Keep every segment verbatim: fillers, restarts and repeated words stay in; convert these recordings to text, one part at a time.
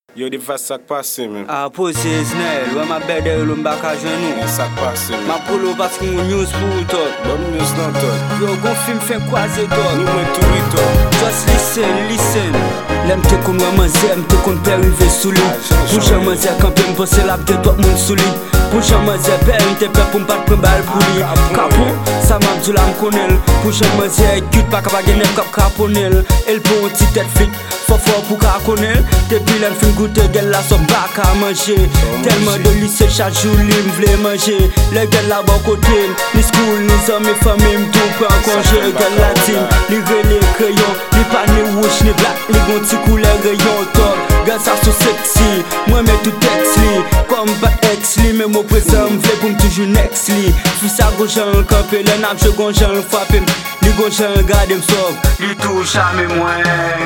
Yo di fas sak pase men. A pose snel, wè ma bede yo loun baka jenou. Sak pase men. Ma polo paske moun news pou tot. Bon news nan tot. Yo gon film fen kwaze tot. Ni mwen tou yi tot. Just listen, listen. Lem te kon mwen manze, mte kon perive souli. Pou chan manze kampe mpose lap de tot moun souli. Pou chan manze pe mte pe pou mpat pren bal pou li. Kapo, sa mabdou la mkonel. Pou chan manze ekut pa kapa genep kap kaponel. El pou an ti tet flit, fofo pou ka konel. Depi lem fin goute gel la son baka a manje. Telman de lise chak jou li mvle manje. Le gel la bon kote, ni school, ni zami fami mtou pran konje. Gel latin, li rele kreyon, li pa ni wouch ni black, li gon ti koule rayon top. Gel sa so seksi, mwen me tout ex li. Kom ba ex li, men mo prezant mvle pou m toujou next li. Fisa go jan kampe, le nap je gon jan fapem. Li gon jan gade m sov, li tou chame mwen.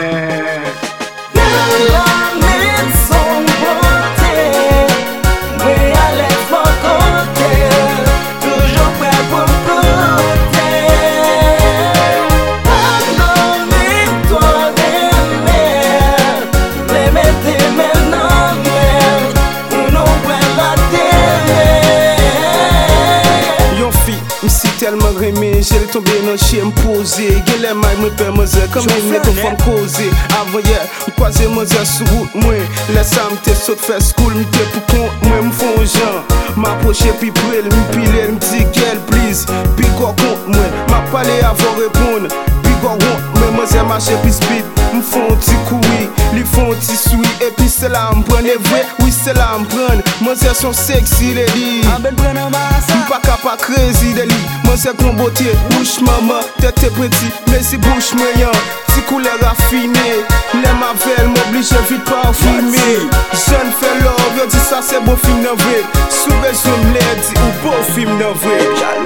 Tellement remé, j'ai tombé dans chien m'posé. Gè les mailles me pè mozè, comme il n'est qu'on femme causé. Avant hier, m'croisé mozè sous route moi. Laisse ça m'te saute fait school, m'te pour compte moi m'fon gens. M'approché puis brûle, m'pile, m'dit qu'elle please. Puis quoi compte moi, m'a parlé avant répondre. Puis quoi honte, mais mozè marché puis speed. M'fon ti koui, li fon ti soui. Et puis c'est là m'prenne vrai, oui c'est là m'prenne. Mozè son sexy les lits. M'pas capa crazy de lit. Mozè kon beauté, bouche maman, tête petit, mais si bouche moyen. Ti couleur raffiné, les mavel m'oblige vite parfumé. Jeune fait love, yo dit ça c'est beau film nan vrai. Sous besoin m'lè di ou beau film nan vrai.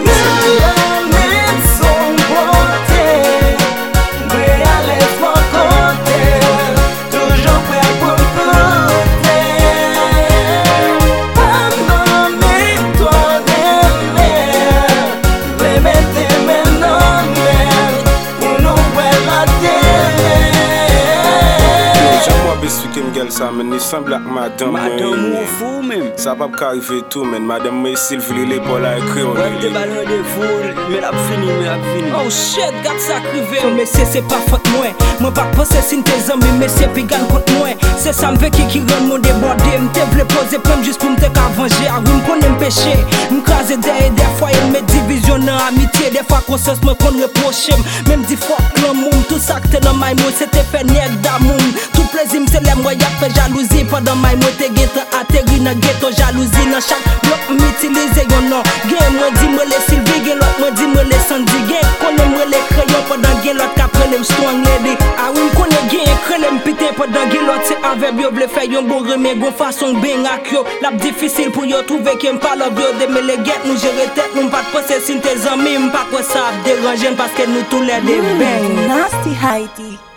Ça men ni semble ak madame Madame ou fou men. Ça pa pa arrive tout men. Madame me Sylvie l'épaule a écrit on est. Ouais, ballon de fou, mais la fini, mais la fini. Oh shit, gars ça crivé. Oh monsieur c'est pas faute moi. Moi pas penser si tes amis monsieur puis gagne contre moi. C'est ça me qui qui rend mon débordé. M'te vle poser problème juste pour m'te ka venger. A oui m'konne m'pêcher. M'craser derrière des fois il me division dans amitié. Des fois conscience me kon reprocher. Même dit fuck l'amour, tout ça que t'es dans my mood c'était fait nèg d'amour. Tout plaisir c'est les moi y'a fait jalousie pendant my moi te ghetto atterri dans ghetto jalousie dans chaque bloc m'utiliser yon nom. Gen moi dis moi les Sylvie, gen l'autre moi dis moi les Sandy. Gen connais moi les crayons pendant gen l'autre qu'après les strong lady. Ah oui m'connais gen crée m'pité pendant gen l'autre c'est avec yo vle faire yon bon remè gon façon ben ak yo. La difficile pour yo trouver qui m'parle yo de me les get nous gérer tête nous pas penser si tes amis m'pas quoi ça déranger parce que nous tous les des bang. Nasty Heidi.